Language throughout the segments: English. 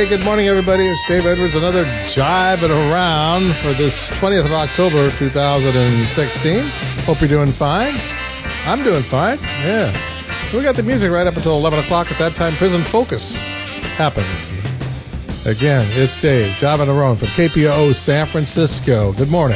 Hey, good morning, everybody. It's Dave Edwards, another Jiving Around for this 20th of October, 2016. Hope you're doing fine. I'm doing fine, yeah. We got the music right up until 11 o'clock. At that time, Prison Focus happens. Again, it's Dave, Jiving Around from KPOO San Francisco. Good morning.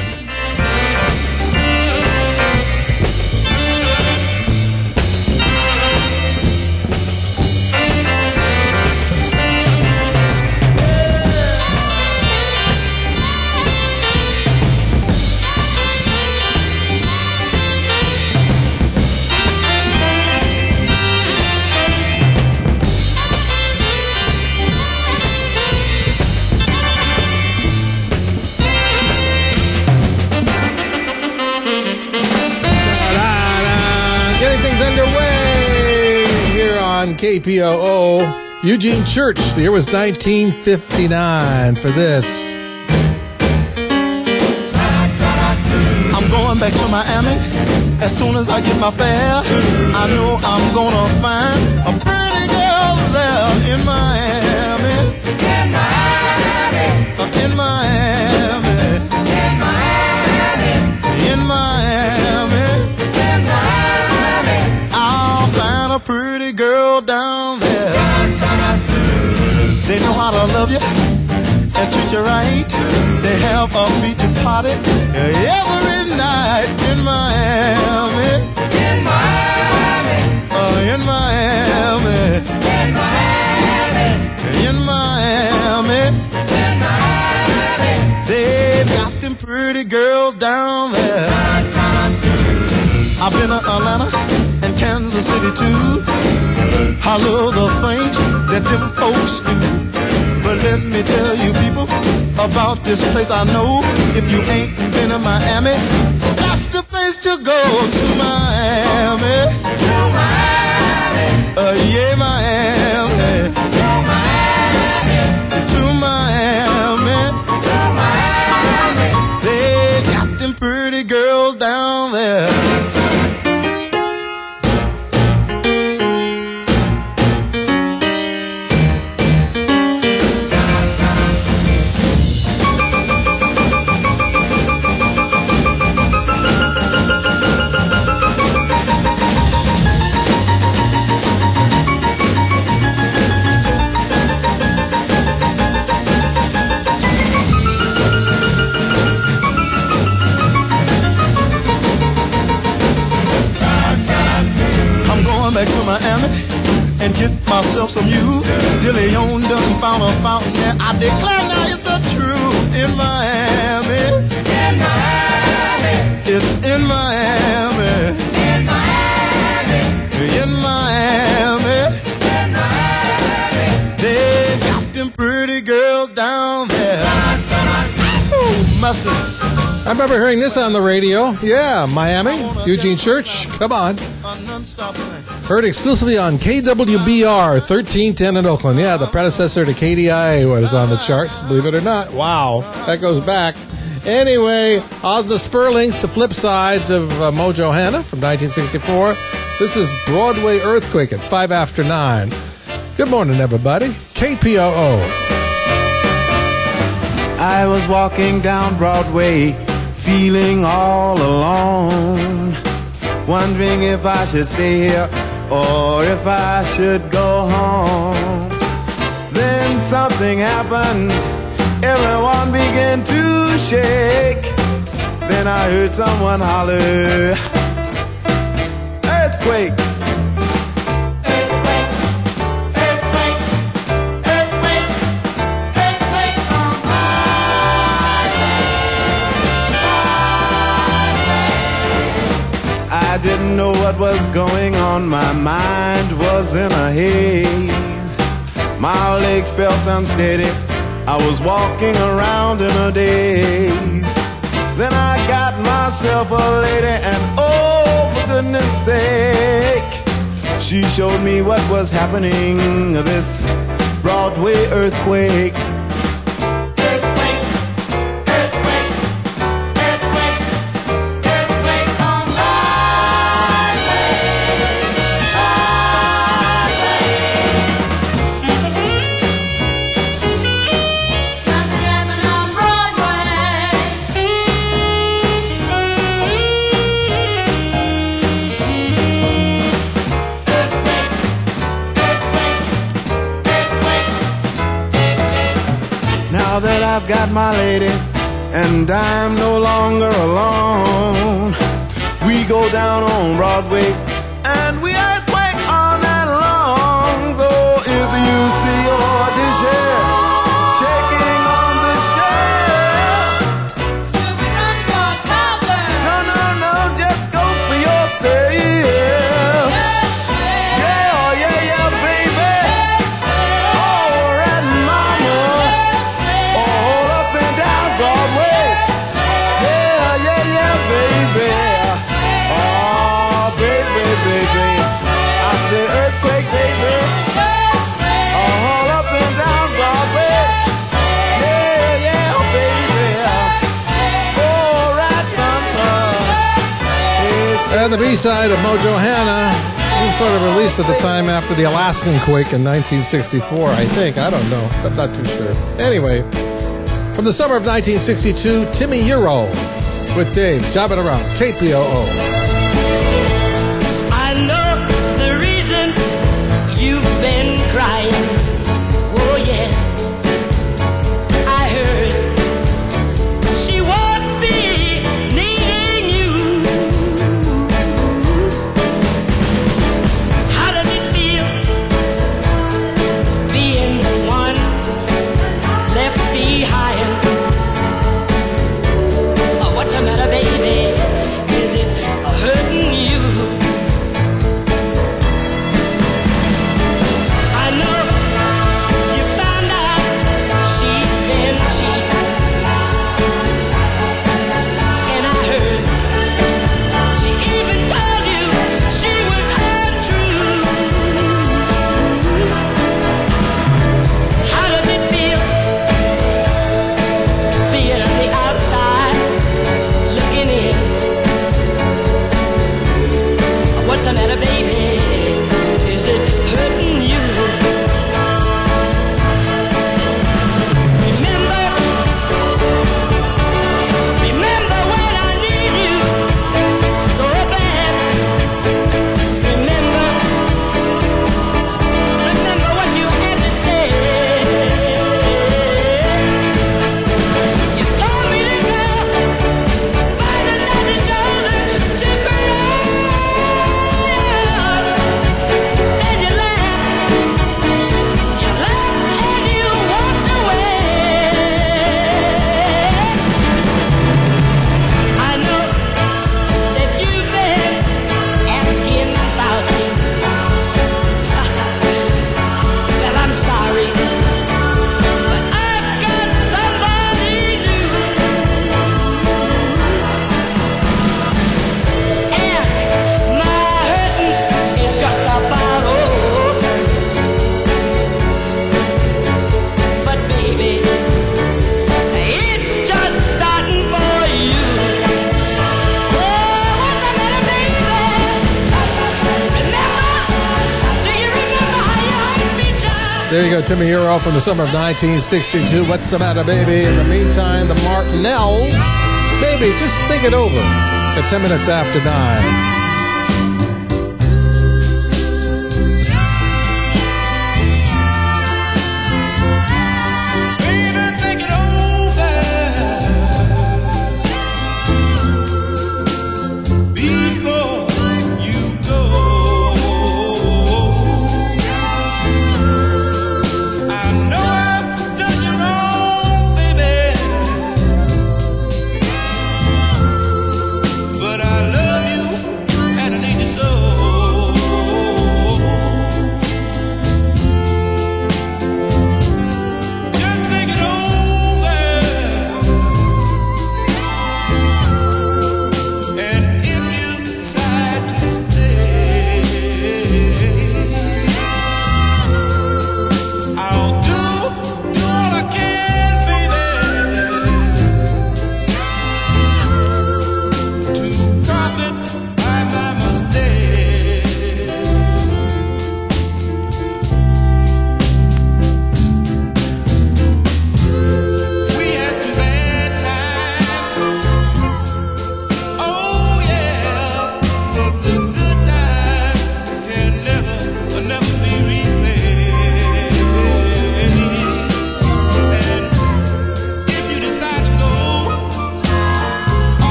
KPOO, Eugene Church. The year was 1959 for this. I'm going back to Miami as soon as I get my fare. I know I'm gonna find a pretty girl there in Miami. In Miami. In Miami. In Miami. In Miami. In Miami. I'll find a pretty girl down there. They know how to love you and treat you right. They have a beach party every night in Miami. In Miami. In Miami. In Miami. In Miami. In Miami. They've got them pretty girls down there. I've been to Atlanta and Kansas City too. I love the things that them folks do. But let me tell you people about this place I know. If you ain't been to Miami, that's the place to go. To Miami. To Miami. Yeah, Miami. To Miami. To Miami. To Miami. They got them pretty girls down there. Back to Miami and get myself some you. De Leon done found a fountain there. I declare now it's the truth. In Miami. In Miami. It's in Miami. In Miami. In Miami. In Miami. They got them pretty girls down there. Oh, mercy. I remember hearing this on the radio. Yeah, Miami, Eugene Church. Come on. Heard exclusively on KWBR 1310 in Oakland. Yeah, the predecessor to KDIA was on the charts, believe it or not. Wow, that goes back. Anyway, Ozna Sperling's The Flip Side of Mojo Hannah from 1964. This is Broadway Earthquake at 5 after 9. Good morning, everybody. KPOO. I was walking down Broadway, feeling all alone, wondering if I should stay here or if I should go home. Then something happened, everyone began to shake. Then I heard someone holler, earthquake. I didn't know what was going on, my mind was in a haze. My legs felt unsteady, I was walking around in a daze. Then I got myself a lady and oh, for goodness sake, she showed me what was happening, this Broadway earthquake. now that I've got my lady and I'm no longer alone. We go down on Broadway and we earthquake all night long. So if you see your dishes shaking on the shelf, no, just go for yourself. Yeah, baby. All right, mama. All up and down Broadway. Yeah, baby. Oh, baby. I say earthquake, baby. All up and down Broadway. Yeah, baby. All right, mama. And the B-side of Mojo Hannah was sort of released at the time after the Alaskan quake in 1964, I think. I don't know. I'm not too sure. Anyway, from the summer of 1962, Timmy Euro with Dave. Job it around. KPOO. I know the reason you've been crying. Oh, yes. I heard she won't be needing you. How does it feel being one left behind? Oh, what's the matter, baby? Is it hurting you? I know you found out she's been cheating, and I heard she even told you she was untrue. How does it feel being on the outside looking in? What's the matter, baby? Is it hurting you? Remember when I need you so bad. Remember what you had to say. You told me to go find another shoulder to cry on. Then you laughed and you walked away. I know that you've been asking about me. Well, I'm sorry, but I've got somebody new, and my hurting is just about over. But baby, it's just starting for you. Oh, what's the matter, baby? Do you remember how you hurt me, child? There you go, Timmy Euro from the summer of 1962. What's the matter, baby? In the meantime, the Martinells. Baby, just think it over. At 10 minutes after 9. Baby, think it over before you go. I know I've done you wrong, baby, but I love you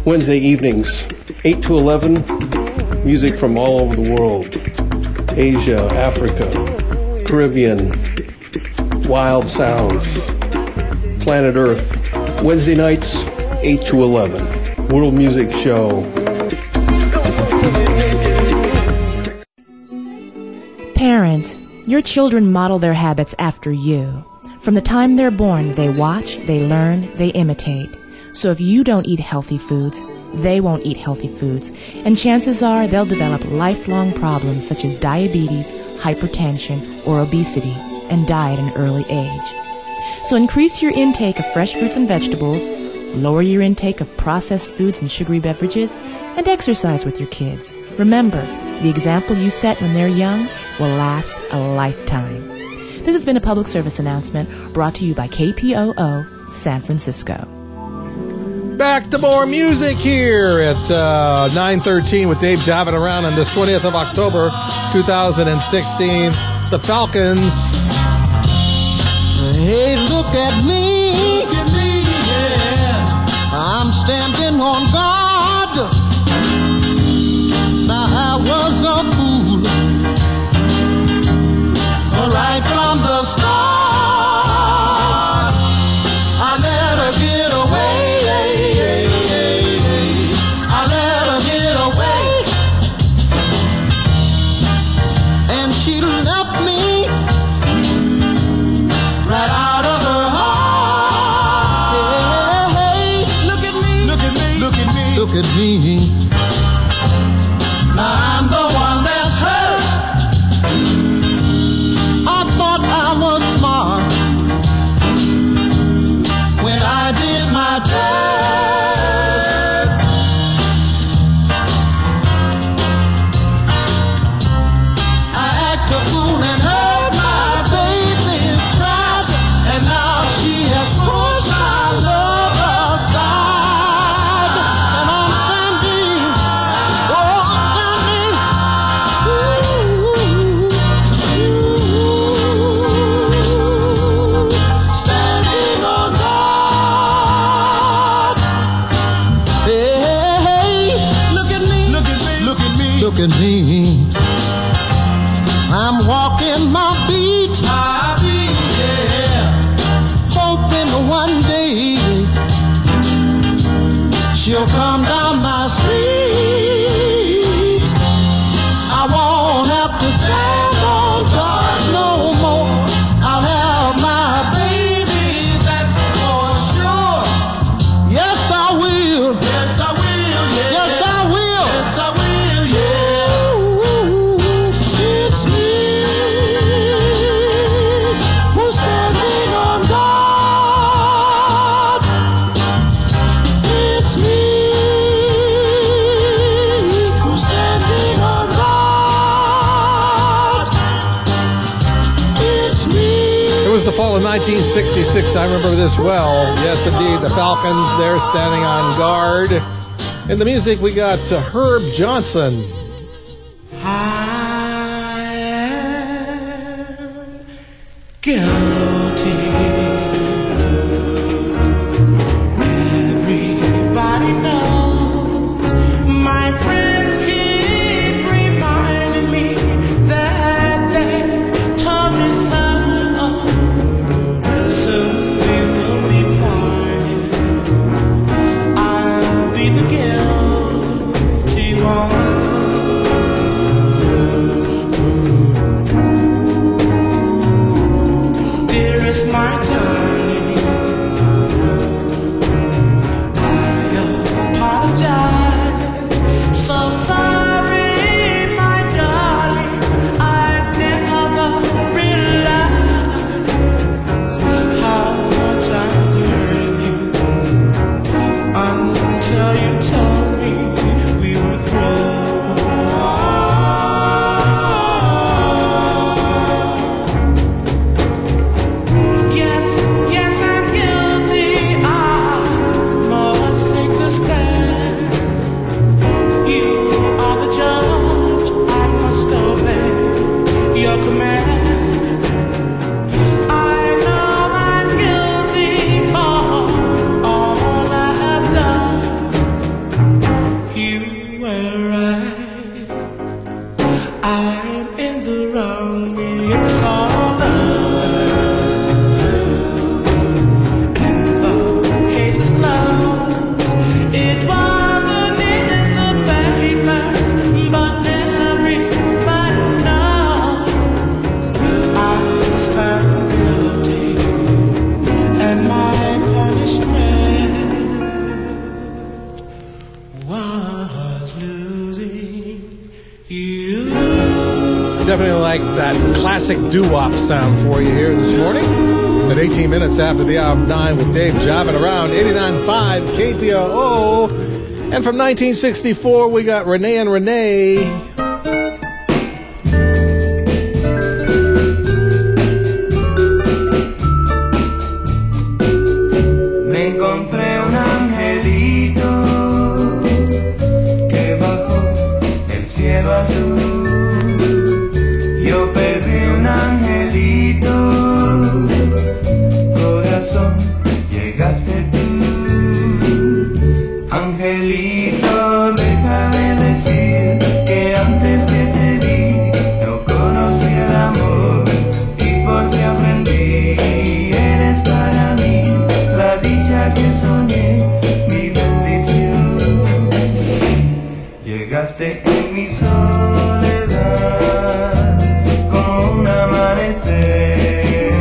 Wednesday evenings, 8 to 11, music from all over the world. Asia, Africa, Caribbean, wild sounds, planet Earth. Wednesday nights, 8 to 11, World Music Show. Parents, your children model their habits after you. From the time they're born, they watch, they learn, they imitate. So if you don't eat healthy foods, they won't eat healthy foods. And chances are they'll develop lifelong problems such as diabetes, hypertension, or obesity, and die at an early age. So increase your intake of fresh fruits and vegetables, lower your intake of processed foods and sugary beverages, and exercise with your kids. Remember, the example you set when they're young will last a lifetime. This has been a public service announcement brought to you by KPOO San Francisco. Back to more music here at 9:13 with Dave Javin around on this 20th of October, 2016. The Falcons. Hey, look at me. Look at me, yeah. I'm standing on guard. Now I was a fool right from the start. I let her get away. I let her get away. And she left me right out of her heart. Hey, look at me. Look at me. Look at me. Look at me. Now I'm the one that's hurt. I thought I was smart when I did my dirt. I act a fool and hurt my baby's pride, and now she has pushed my love aside. And I'm standing, standing on God. Hey, look at me. Look at me. Look at me. Look at me. I'm walking my beat. My beat, yeah. Hoping one day she'll come down my street. I won't have to stand on guard no more. I'll have my baby, that's for sure. Yes, I will. Yes, I will. Yeah. Yes, I will. Yes, I will. Yeah. Ooh, it's me who's standing on guard. It's me who's standing on guard. It's me. It was the fall of 1966. I remember this well. Yes, indeed. The Falcons, they're standing on guard. In the music, we got Herb Johnson. I am guilty. Everybody knows. My friends keep reminding me that they told me so. Soon we will be parted. I'll be the guilty one. Dearest, my darling, I apologize. So sorry, my darling, I've never realized how much I was hurting you until you told me we were through. Yes, yes, I'm guilty. I must take the stand. You are the judge. I must obey your command. I know I'm guilty for all I have done. definitely like that classic doo-wop sound for you here this morning. At 18 minutes after the hour of 9 with Dave jiving around 89.5 KPRO. And from 1964, we got Renee and Renee. Me encontré un angelito que bajó del cielo azul. Yo pedí un angelito, corazón, llegaste tú. Angelito, déjame decir que antes que te vi no conocí el amor y porque aprendí, eres para mí la dicha que soñé, mi bendición. Llegaste en mi soledad como un amanecer,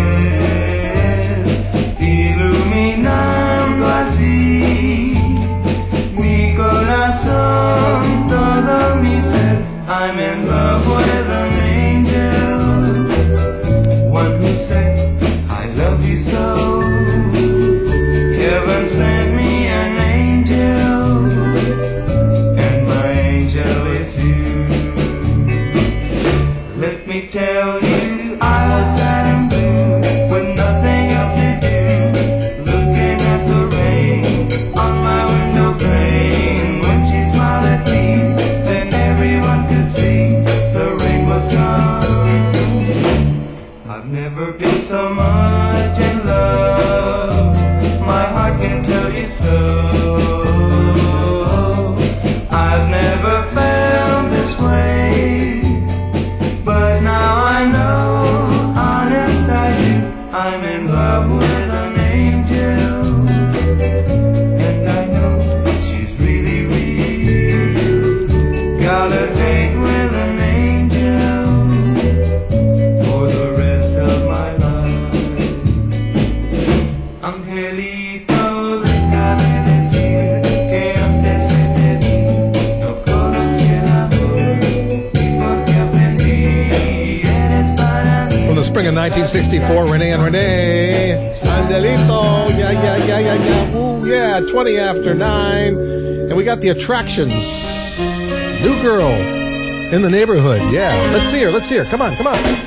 iluminando así mi corazón, todo mi ser. I'm in love with an angel, one who said I love you so. Heaven sent me an angel, and my angel is you. Let me tell you, I was sad and blue with nothing else to do, looking at the rain on my window pane. When she smiled at me, then everyone could see the rain was gone. I've never been so much in love, my heart can tell you so. I've never felt this way, but now I know, honest I do, I'm in love with an angel, and I know she's really real. Got a date with an angel for the rest of my life. Angelito, déjame decir que antes que te vi no conocí el amor y porque aprendí, eres para mí. From the spring of 1964, Renee and Renee. Angelito. Yeah. Ooh, yeah. 20 after 9. And we got the Attractions. New girl in the neighborhood. Yeah. Let's see her. Come on.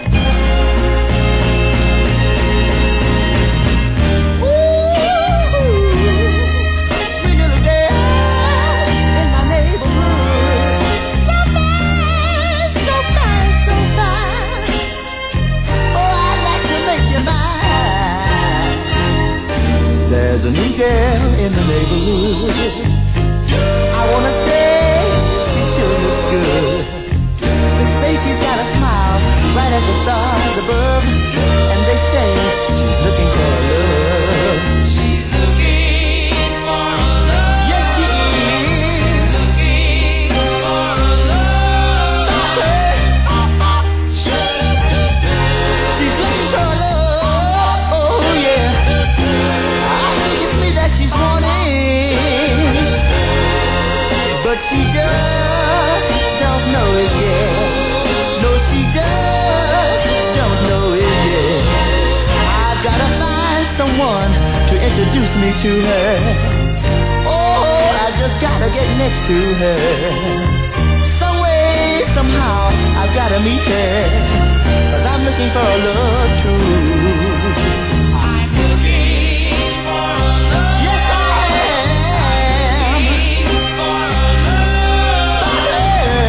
Sweet little girl in my neighborhood. So fine, so fine, so fine. Oh, I'd like to make you mine. There's a new girl in the neighborhood. I wanna say she sure looks good. They say she's got a smile right at the stars above, and they say she's looking for love. She's looking for love. Yes, she is. She's looking for love. Stop her. She's looking for love. Oh yeah. I think it's me that she's wanting, but she just don't know it yet. No, she just don't know it yet. I've gotta find someone to introduce me to her. Oh, I just gotta get next to her. Some way, somehow, I've gotta meet her, 'cause I'm looking for a love too. I'm looking for a love. Yes, I am. Stop her.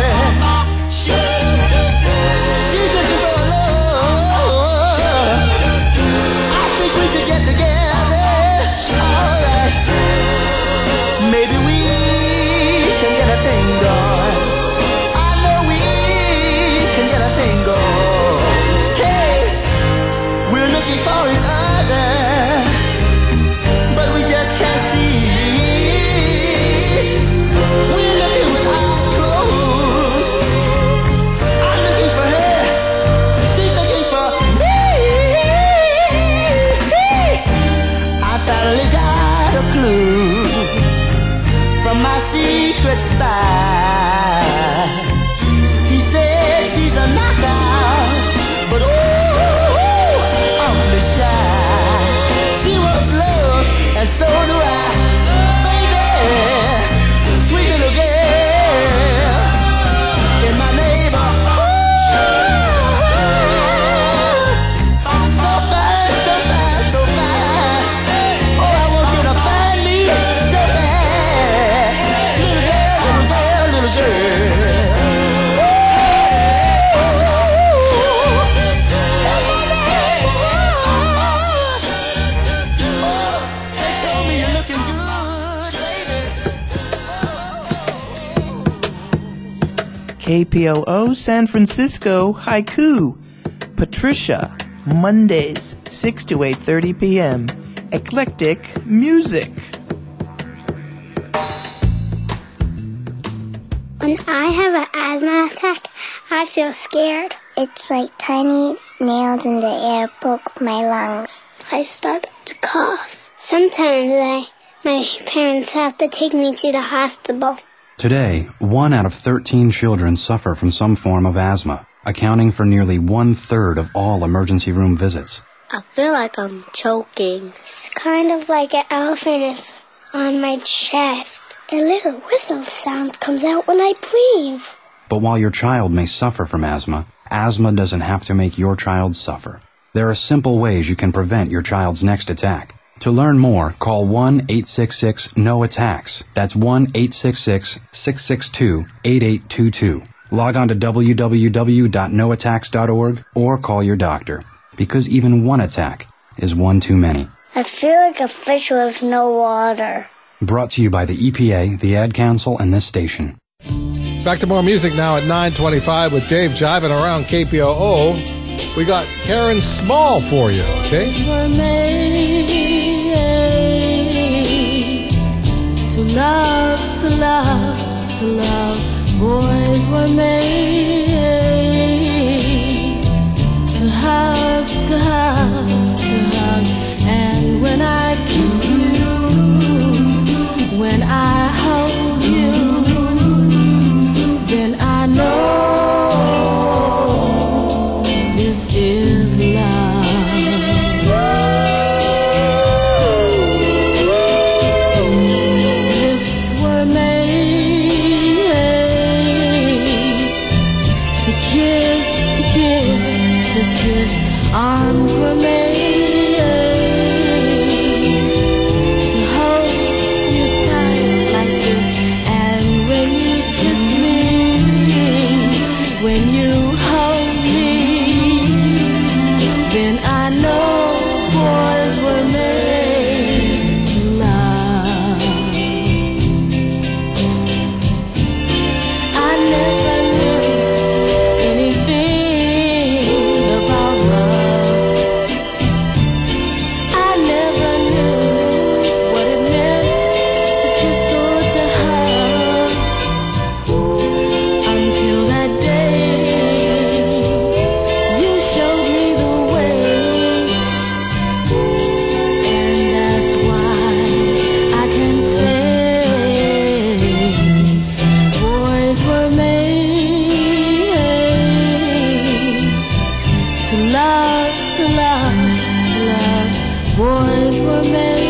She's looking for love. I think we should get together. Alright. Maybe we can get a thing going. I know we can get a thing going. Hey, we're looking for each other, but we just can't see. We're looking with eyes closed. I'm looking for her. She's looking for me. I finally got a clue from my secret spy. He said she's a knockout. KPOO San Francisco Haiku. Patricia, Mondays, 6 to 8:30 p.m. Eclectic music. When I have an asthma attack, I feel scared. It's like tiny nails in the air poke my lungs. I start to cough. Sometimes my parents have to take me to the hospital. Today, 1 out of 13 children suffer from some form of asthma, accounting for nearly 1/3 of all emergency room visits. I feel like I'm choking. It's kind of like an elephant is on my chest. A little whistle sound comes out when I breathe. But while your child may suffer from asthma doesn't have to make your child suffer. There are simple ways you can prevent your child's next attack. To learn more, call 1-866-NO-ATTACKS. That's 1-866-662-8822. Log on to www.noattacks.org or call your doctor, because even one attack is one too many. I feel like a fish with no water. Brought to you by the EPA, the Ad Council, and this station. Back to more music now at 9:25 with Dave jiving around KPOO. We got Karen Small for you, okay? To love, to love, to love. Boys were made to hug, to hug, to hug. And when I kiss you, when I hold you, then I know this is love. Lips were made to kiss, to kiss, to kiss. Arms were made to hold you tight like this. And when you kiss me, when you hold me, then I know boys were made to love. I never knew anything about love. I never knew what it meant to kiss or to hug until that day you showed me the way. And that's why I can say boys were made to love, to love, to love. Boys were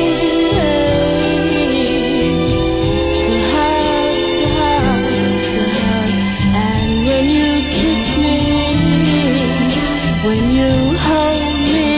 made to hug, to hug, to hug. And when you kiss me, when you hold me,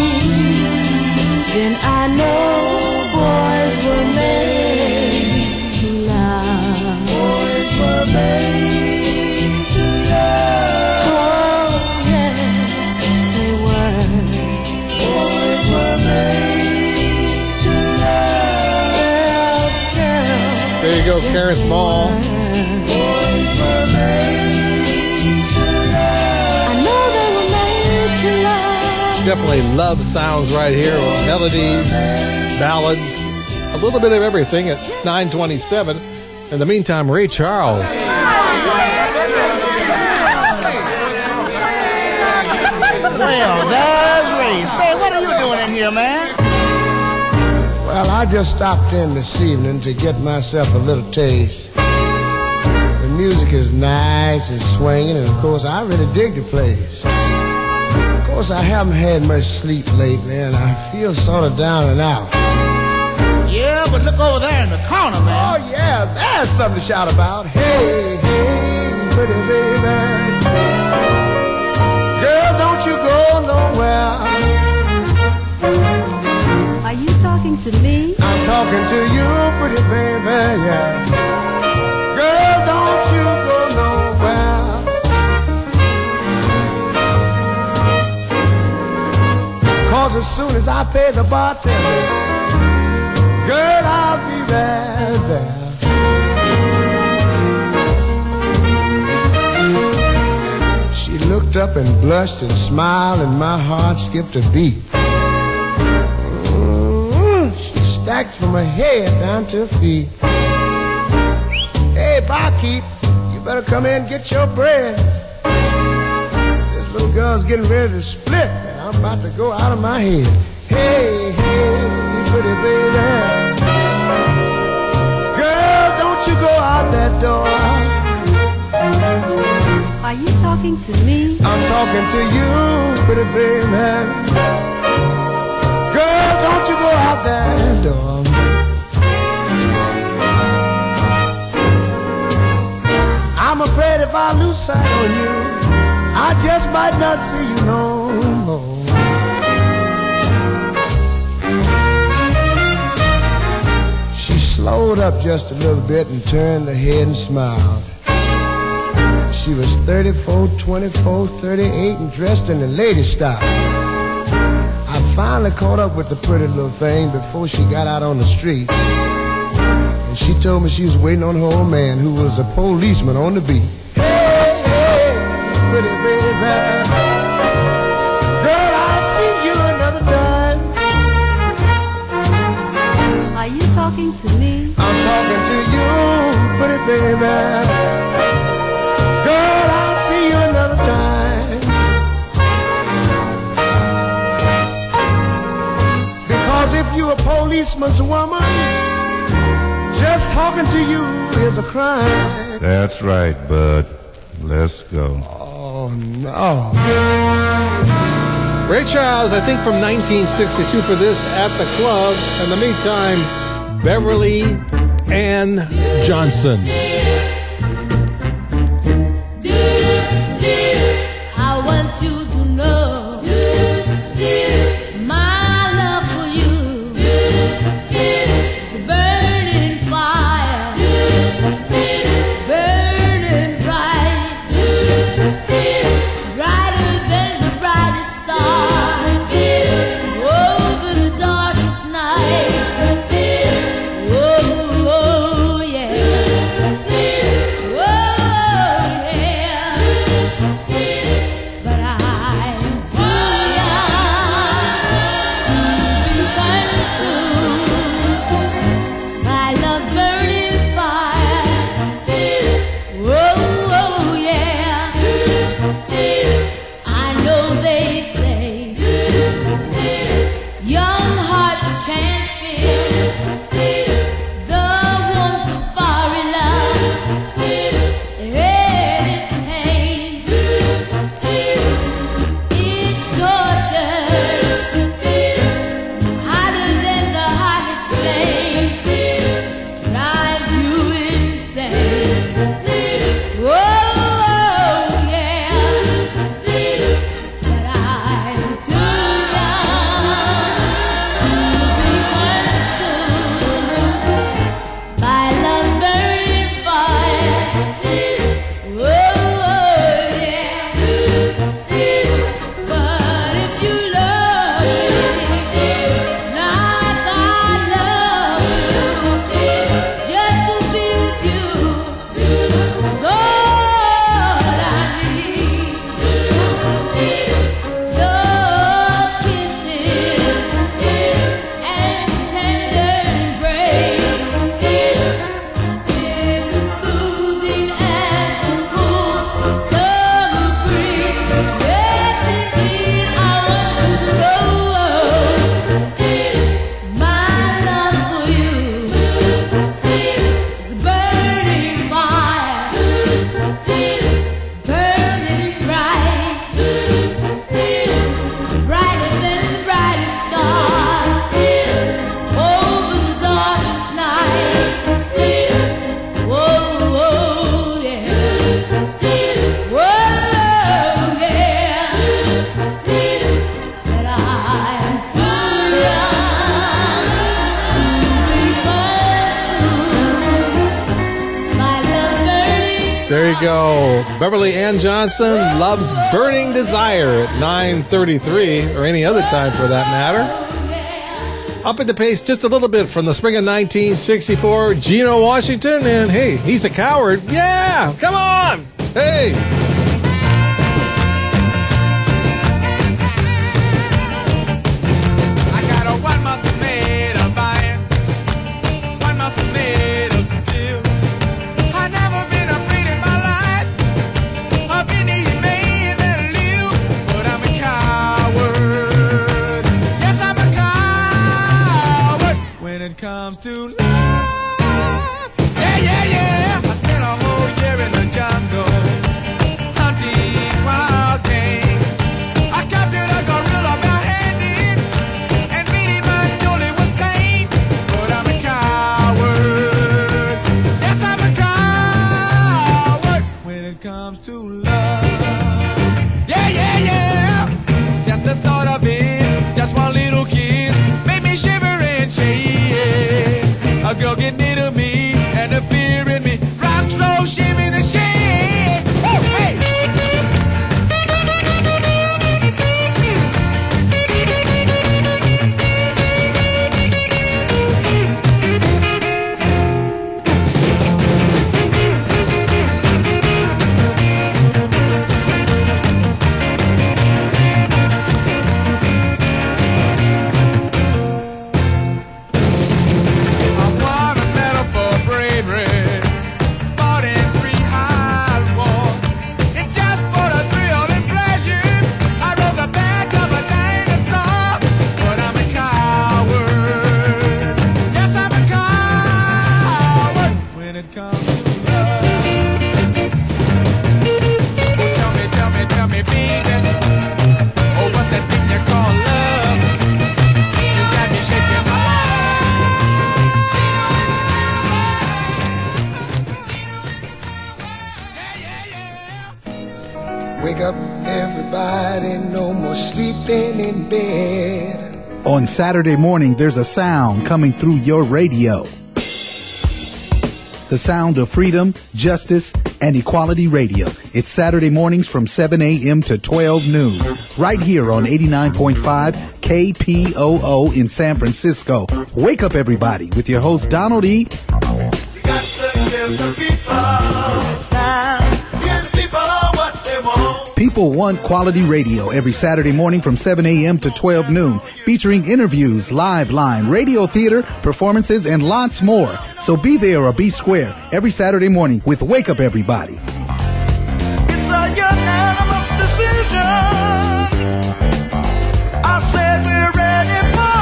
then I know boys were made to love. Boys were made to love. Oh, yes, they were. Boys were made to love. Girls, girls. There you go, Karen Small. Boys were made to love. I know they were made to love. Definitely love sounds right here. Melodies, ballads, a little bit of everything at 9:27. In the meantime, Ray Charles. Well, there's Ray. Say, what are you doing in here, man? Well, I just stopped in this evening to get myself a little taste. The music is nice and swinging, and of course, I really dig the place. Of course, I haven't had much sleep lately, and I feel sort of down and out. Yeah, but look over there in the corner, man. Oh, yeah, there's something to shout about. Hey, hey, pretty baby. Girl, don't you go nowhere. Are you talking to me? I'm talking to you, pretty baby, yeah. Girl, don't you go nowhere. 'Cause as soon as I pay the bartender, girl, I'll be right there. up and blushed and smiled, and my heart skipped a beat. She stacked from her head down to her feet. Hey, barkeep, you better come in and get your bread. This little girl's getting ready to split, and I'm about to go out of my head. Hey, hey, pretty baby, girl, don't you go out that door. Are you talking to me? I'm talking to you, pretty baby. Girl, don't you go out that door. I'm afraid if I lose sight on you, I just might not see you no more. She slowed up just a little bit and turned her head and smiled. She was 34, 24, 38 and dressed in the lady style. I finally caught up with the pretty little thing before she got out on the street. And she told me she was waiting on her old man, who was a policeman on the beat. Hey, hey, pretty baby, girl, I'll see you another time. Are you talking to me? I'm talking to you, pretty baby. Girl, I'll see you another time. Because if you're a policeman's woman, just talking to you is a crime. That's right, bud. Let's go. Oh, no. Ray Charles, I think from 1962 for this At the Club. In the meantime, Beverly Ann Johnson. I want you to know my love for you is a burning fire, burning bright, brighter than the brightest star, over the darkest night. Oh, oh yeah. Oh, yeah. But I'm too young to be consumed by love's burning fire. Oh, oh yeah. I know they say young hearts can't feel the warmth of foreign love and its pain. It's torture, hotter than the hottest flame, drives you insane. Oh, yeah. But I'm too young to be consumed by love's burning fire. Oh, yeah. But if you love me like I love you, just to be with you is all I need. Your kisses and tender embrace is as soothing as a cool summer breeze. Yes, indeed, I want you to know my love for you is a burning fire, burning bright, brighter than the brightest star, over the darkest night. Whoa, whoa, yeah. Whoa, yeah. But I'm too young to be consumed by love's burning. There you go. Beverly Ann Johnson, Love's Burning Desire at 9:33, or any other time for that matter. Up at the pace just a little bit from the spring of 1964, Geno Washington, and hey, he's a coward. Yeah, come on. Hey. comes to love. Yeah, yeah, yeah. Just the thought of it, just one little kiss, made me shiver and shake. A girl get near to me, and the fear in me rocks, roll, shimmy the shade. Woo, hey. Wake up, everybody, no more sleeping in bed. On Saturday morning, there's a sound coming through your radio. The sound of freedom, justice, and equality radio. It's Saturday mornings from 7 a.m. to 12 noon. Right here on 89.5 KPOO in San Francisco. Wake up, everybody, with your host, Donald E. You got to give the people time. Give the people what they want. People want quality radio every Saturday morning from 7 a.m. to 12 noon, featuring interviews, live line, radio theater, performances, and lots more. So be there or be square every Saturday morning with Wake Up Everybody. It's a unanimous decision. I said we're ready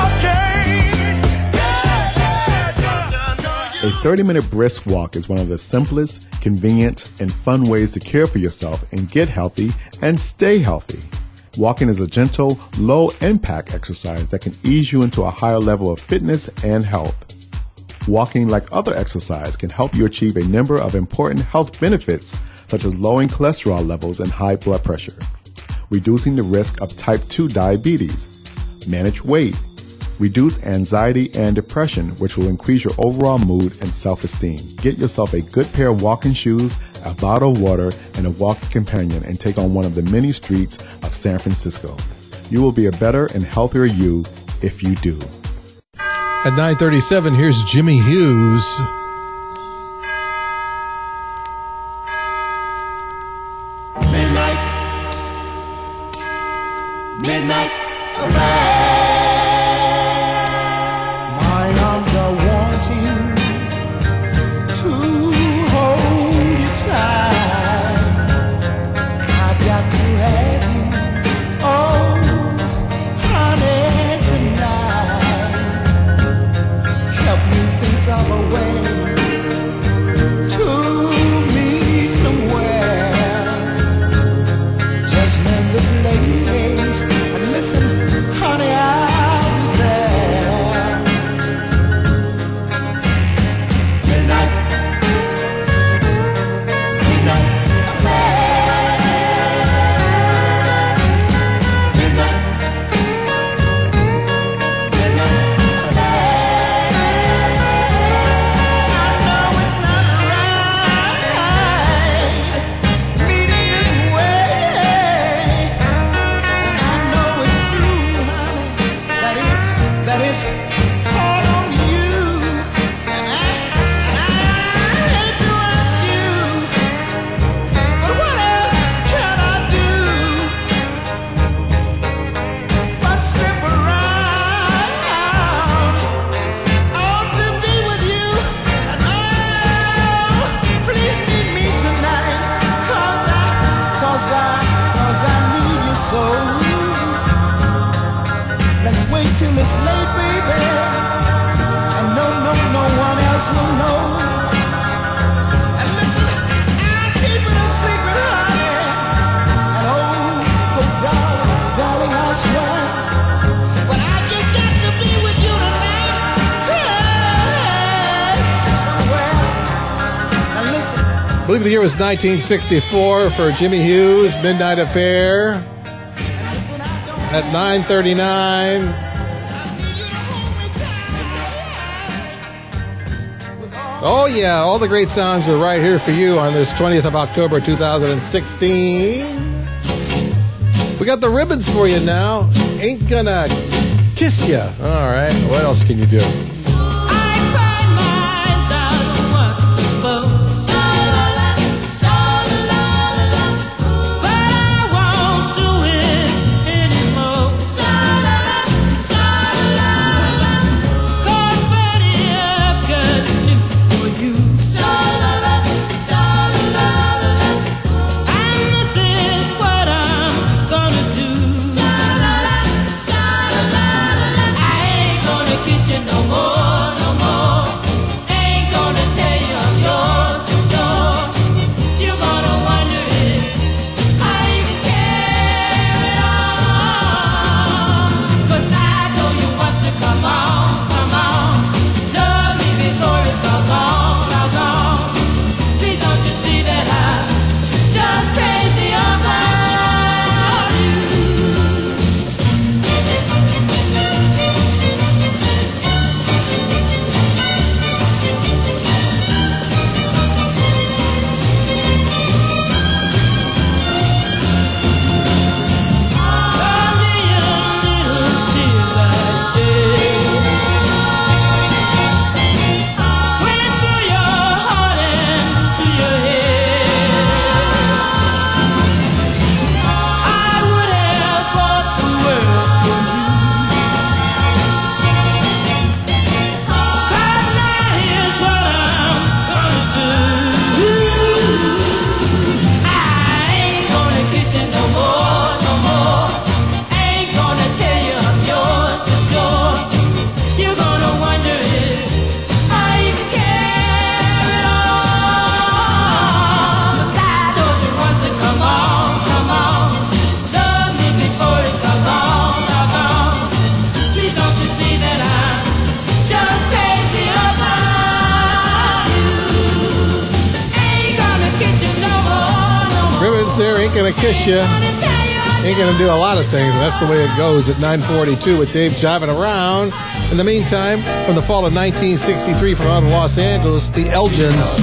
for change. A 30-minute brisk walk is one of the simplest, convenient, and fun ways to care for yourself and get healthy and stay healthy. Walking is a gentle, low-impact exercise that can ease you into a higher level of fitness and health. Walking, like other exercise, can help you achieve a number of important health benefits, such as lowering cholesterol levels and high blood pressure, reducing the risk of type 2 diabetes, manage weight, reduce anxiety and depression, which will increase your overall mood and self-esteem. Get yourself a good pair of walking shoes, a bottle of water, and a walking companion, and take on one of the many streets of San Francisco. You will be a better and healthier you if you do. At 9:37, here's Jimmy Hughes. Midnight, midnight, hooray! My arms are wanting to hold you tight. I've got to have you, oh, honey, tonight. Help me think of a way I believe the year was 1964 for Jimmy Hughes, Midnight Affair. At 9:39. Oh yeah, all the great songs are right here for you on this 20th of October 2016. We got the ribbons for you now. Ain't Gonna Kiss Ya. All right, what else can you do? Gonna kiss you. Ain't gonna do a lot of things, and that's the way it goes at 9:42 with Dave jiving around. In the meantime, from the fall of 1963 from out of Los Angeles, the Elgins.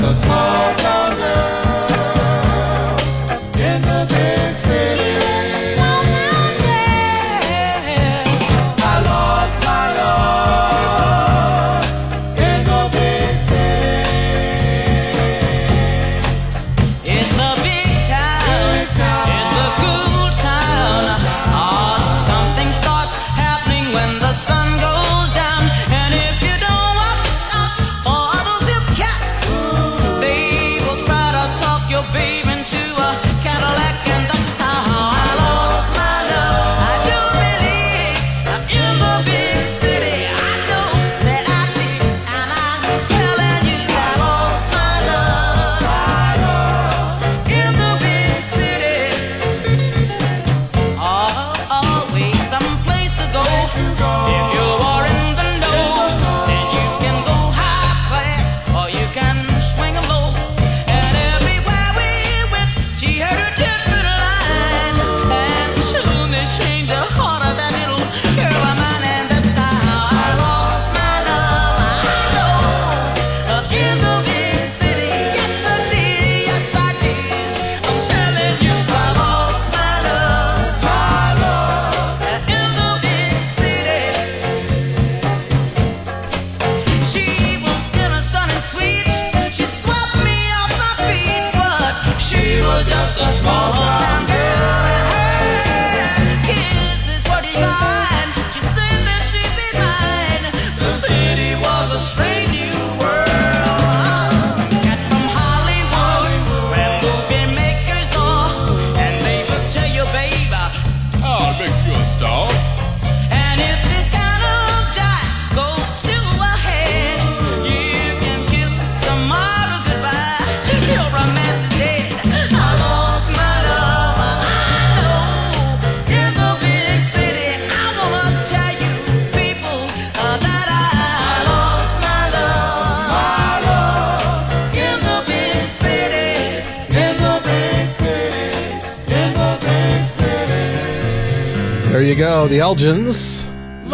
Romance is dead. I lost my love. There you go, the Elgins.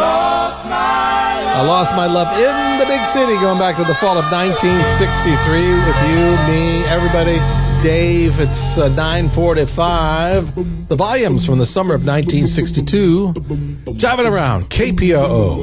I lost my love in the big city, going back to the fall of 1963 with you, me, everybody. Dave, it's 9:45. The volumes from the summer of 1962. Jiving around, KPOO.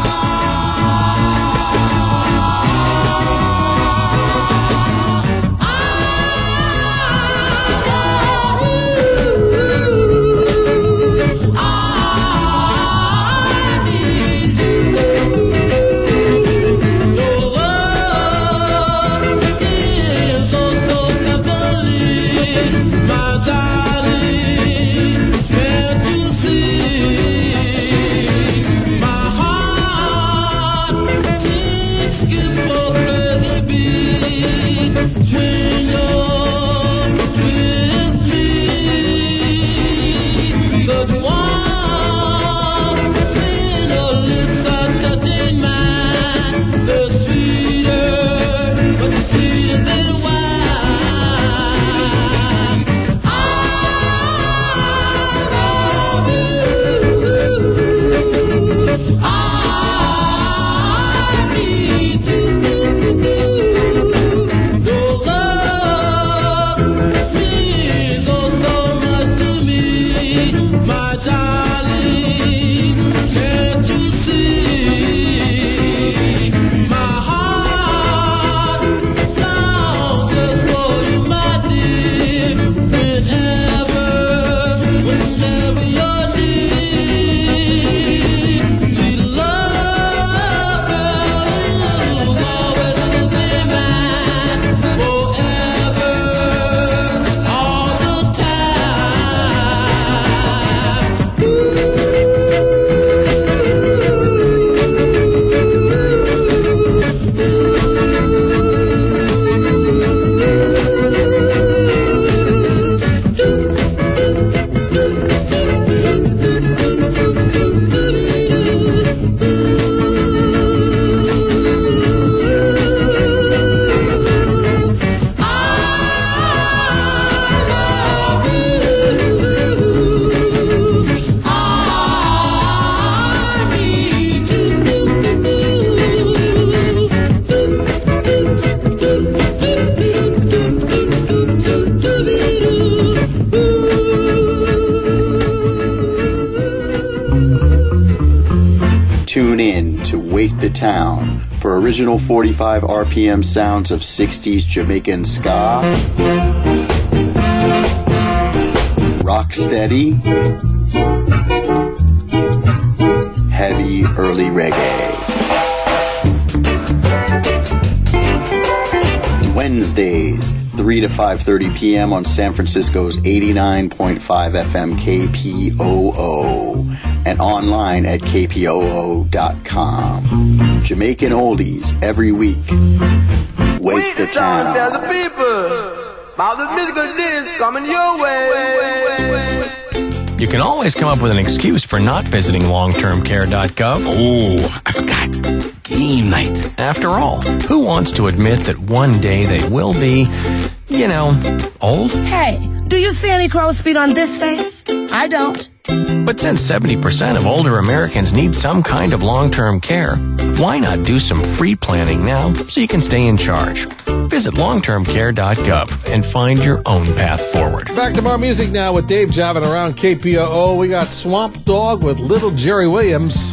Tune in to Wake the Town for original 45 RPM sounds of 60s Jamaican ska, rocksteady, heavy early reggae. Wednesdays, 3 to 5:30 p.m. on San Francisco's 89.5 FM KPOO and online at kpoo.com. Jamaican oldies every week. Wake the town. Tell the people about the musical disc coming your way. You can always come up with an excuse for not visiting longtermcare.gov. Oh, I forgot. Game night. After all, who wants to admit that one day they will be, old? Hey, do you see any crow's feet on this face? I don't. But since 70% of older Americans need some kind of long-term care, why not do some free planning now so you can stay in charge? Visit longtermcare.gov and find your own path forward. Back to more music now with Dave Javin around KPOO. We got Swamp Dogg with Little Jerry Williams.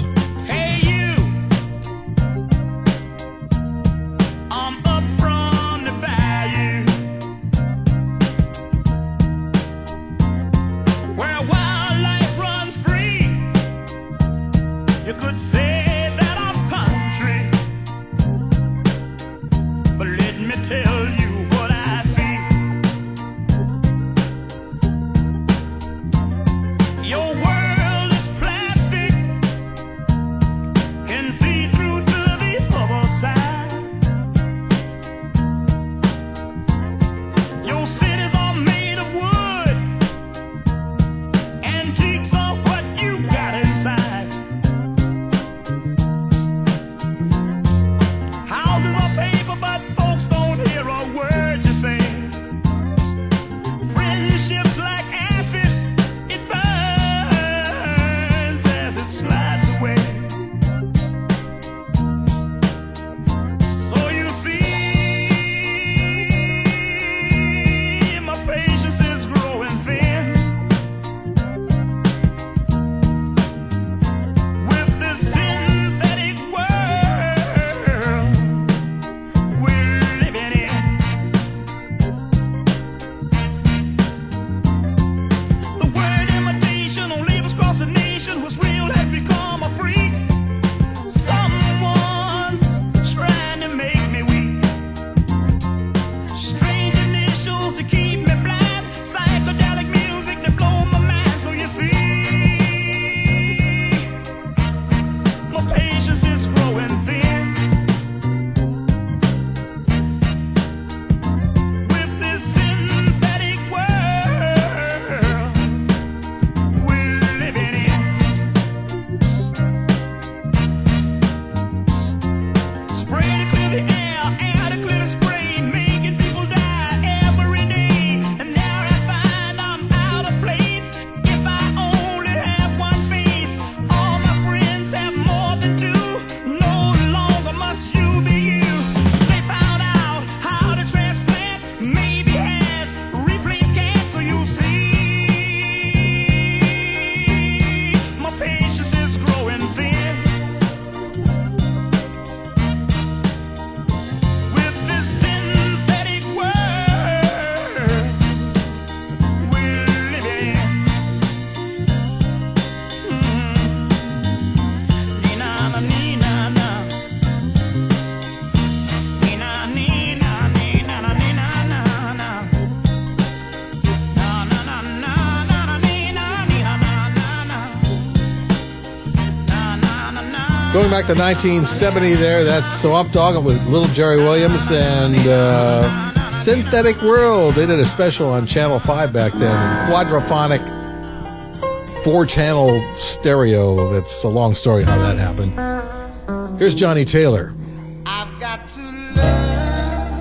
Going back to 1970 there, that's Swamp Dog with Little Jerry Williams and Synthetic World. They did a special on Channel 5 back then. Quadraphonic 4-channel stereo. That's a long story how that happened. Here's Johnny Taylor. I've got to love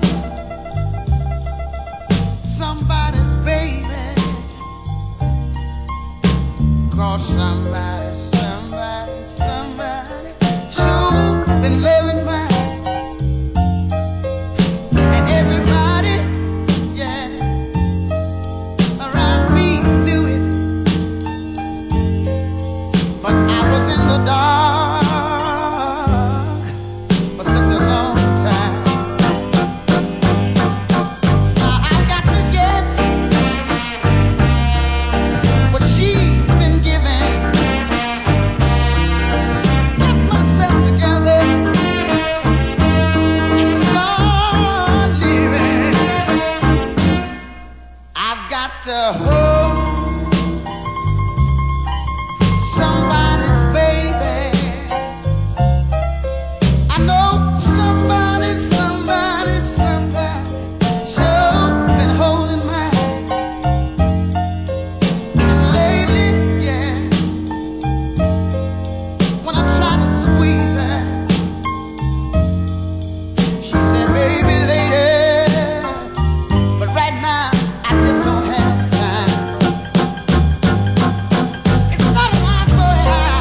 somebody's baby, 'cause somebody sure been loving mine, and everybody, yeah, around me knew it, but I was in the dark for such a long time. Now I've got to get what she's been giving. Get myself together and start living. I've got to hold somebody's baby. I know somebody sure been holding mine. And lately, yeah, when I try to squeeze her, she said, baby, later. But right now, I just don't have time. It's not my fault,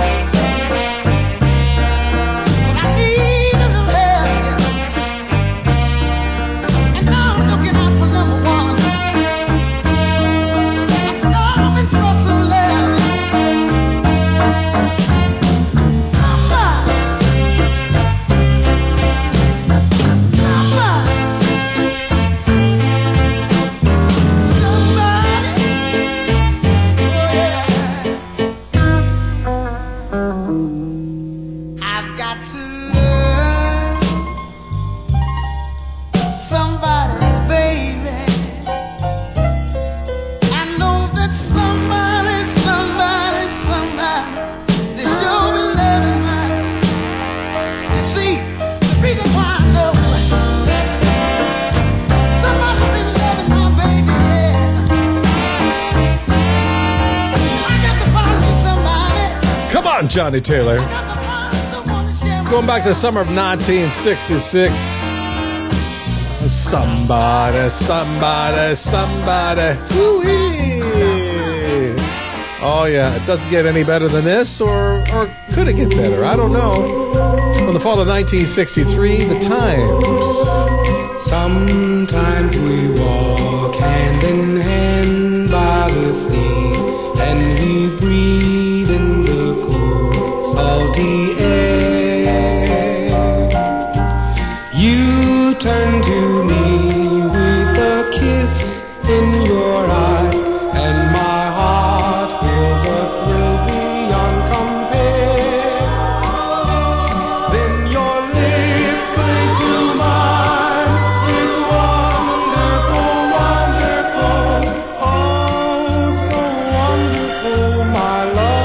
but I need a little help. And now I'm looking out for number one. I'm starving for some love. Somebody, I've got to love somebody's baby. I know that somebody, they sure been loving mine. You see, the reason why I know somebody's been loving my baby, I got to find me somebody. Come on, Johnny Taylor. Going back to the summer of 1966. Somebody. Woo-wee. Oh, yeah. It doesn't get any better than this, or could it get better? I don't know. From the fall of 1963, The Times. Sometimes we walk hand in hand by the sea, and we breathe in the cool, salty air. You turn to me with a kiss in your eyes, and my heart feels a thrill beyond compare. Then your lips cling to mine. It's wonderful, wonderful. Oh, so wonderful, my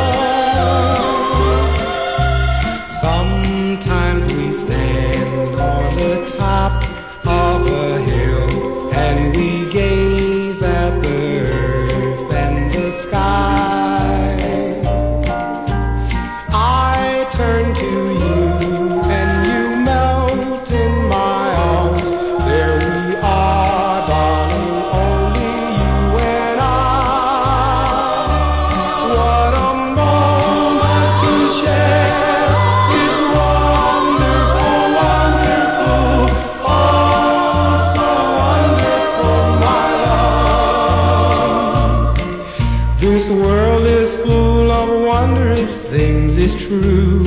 love. Sometimes we stand on the top of a hill, and we gaze at the earth and the sky. I turn to you and you melt in my arms. There we are, darling, only you and I. What a moment to share. It's wonderful, wonderful. Oh, so wonderful, my love. This world is full of wondrous things, it's true,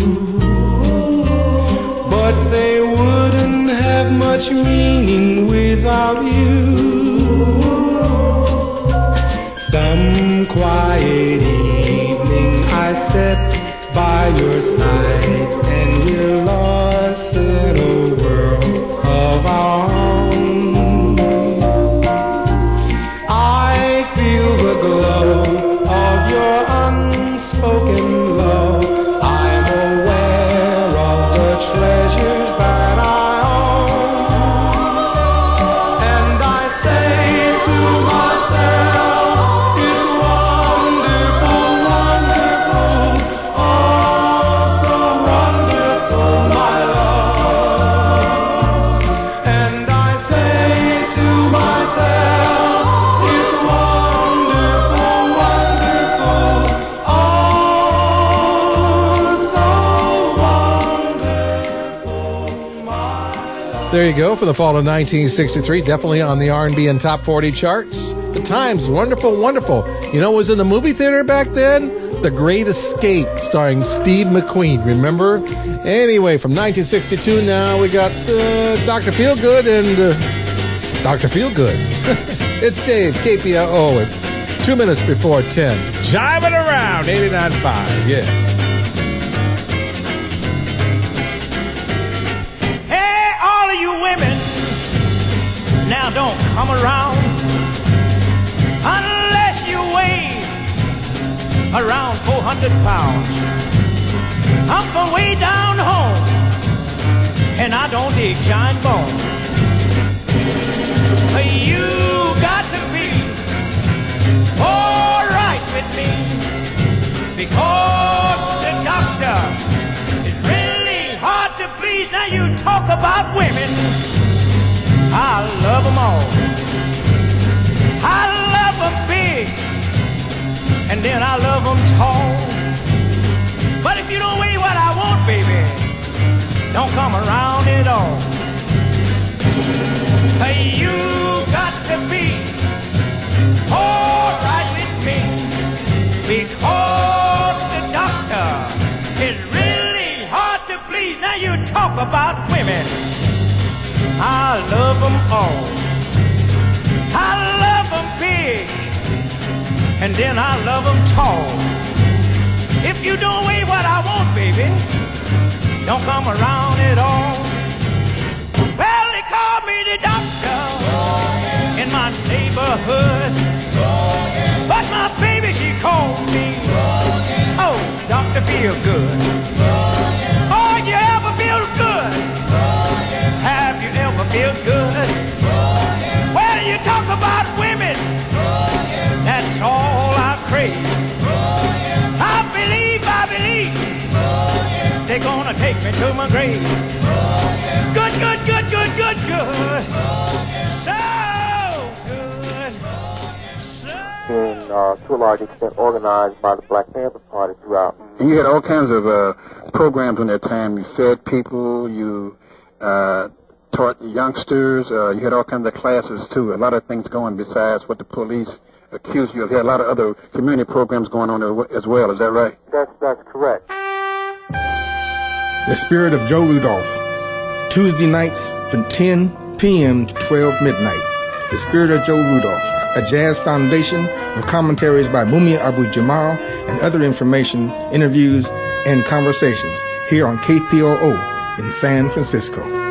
but they wouldn't have much meaning without you. Some quiet evening I sat by your side, and we're lost in a world of our own. I feel the glow of your unspoken love. I'm aware of There you go for the fall of 1963. Definitely on the R&B and top 40 charts. The Times, wonderful, wonderful. You know what was in the movie theater back then? The Great Escape, starring Steve McQueen. Remember? Anyway, from 1962 now, we got Dr. Feelgood and Dr. Feelgood. It's Dave, KPOO, at 2 minutes before 10. Jiving around, 89.5, yeah. You women, now don't come around unless you weigh around 400 pounds. I'm from way down home, and I don't dig giant bone. You got to be all right with me, because the doctor is really hard to please. Now you talk about women, I love them all. I love them big, and then I love them tall. But if you don't weigh what I want, baby, don't come around at all. You got to be all right with me, because the doctor is really hard to please. Now you talk about women, I love them all. I love them big, and then I love them tall. If you don't weigh what I want, baby, don't come around at all. Well, they call me the doctor in my neighborhood, but my baby, she called me, oh, Dr. Feelgood. Oh, you ever feel good? Have you ever feel good? Well, you talk about women, that's all I crave. I believe they're gonna take me to my grave. Good, good, good, good, good, good. So good. And to a large extent organized by the Black Panther Party throughout. And you had all kinds of programs in that time. You fed people, you taught youngsters, you had all kinds of classes too. A lot of things going besides what the police accused you of. You had a lot of other community programs going on as well. Is that right? That's correct. The Spirit of Joe Rudolph. Tuesday nights from 10 p.m. to 12 midnight. The Spirit of Joe Rudolph, a jazz foundation with commentaries by Mumia Abu-Jamal and other information, interviews, and conversations here on KPOO in San Francisco.